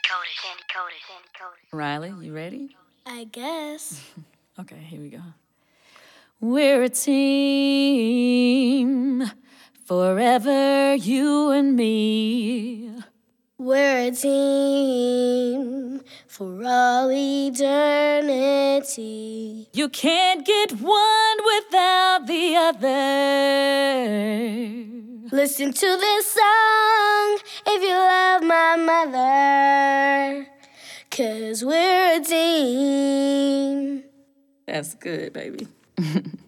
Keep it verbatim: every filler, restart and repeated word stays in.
coded, candy coated, candy coated. Riley, you ready? I guess. Okay, here we go. We're a team, forever you and me. We're a team for all eternity. You can't get one without the other. Listen to this song if you love my mother, 'cause we're a team. That's good, baby.